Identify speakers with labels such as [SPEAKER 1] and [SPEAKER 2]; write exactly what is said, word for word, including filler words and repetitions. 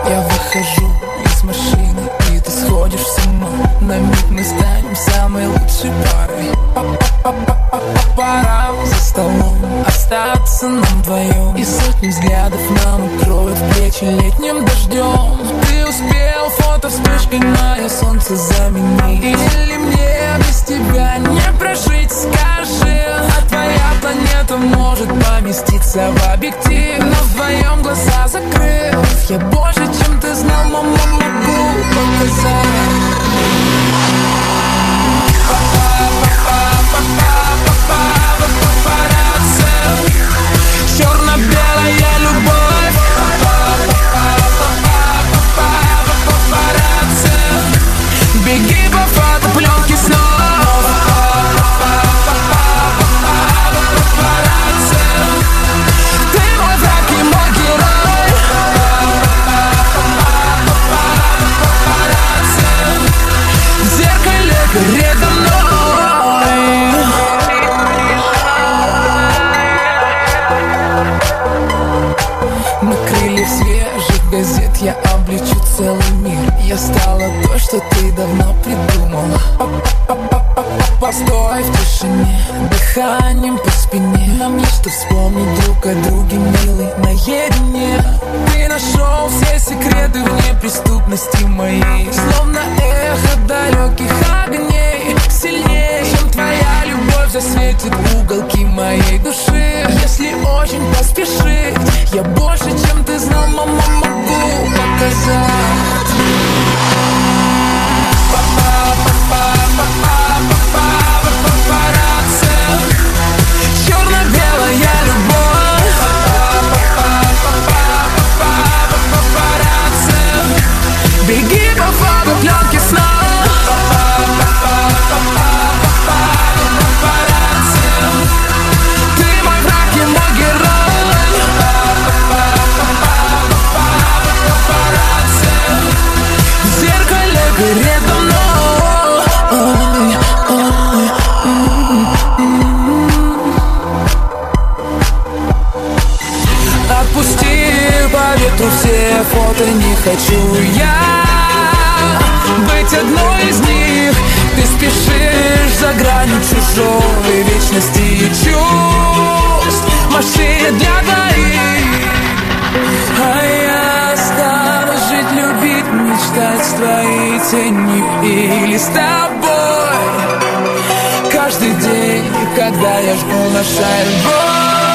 [SPEAKER 1] Я выхожу из машины, и ты сходишь с ума. На миг мы станем самой лучшей парой. Пора за столом остаться нам вдвоем, и сотни взглядов нам укроют плечи летним дождем. Ты успел, фото вспышкой мое солнце замени. Или мне без тебя не прожить, скажи. А твоя планета может поместиться в объектив, но вдвоем глаза закрыв, я больше, чем ты знал, мама, могу показать. Черно-белая любовь. Беги по фотопленке снова. Ты мой враг и мой герой. В зеркале передо мной. На крыльях свежих газет я облечу целый мир. Я стала то, что ты давно придумала. Постой в тишине, дыханием по спине. Нам есть что вспомнить друг о друге, милый, наедине. Ты нашел все секреты в неприступности моей, словно эхо далеких огней. Сильнее, чем твоя любовь, засветит уголки моей души. Если очень поспешить, я больше, чем ты знал, мама, могу показать. Черно-белая любовь. Беги по фотопленке снова. Ты мой враг и мой герой. В зеркале передо мной. Отпусти по ветру все фото, не хочу я быть одной из них. Ты спешишь за гранью чужой вечности и чувств, машине для двоих. А я останусь жить, любить, мечтать с твоей тенью или с тобой. Каждый день, когда я жду наша любовь.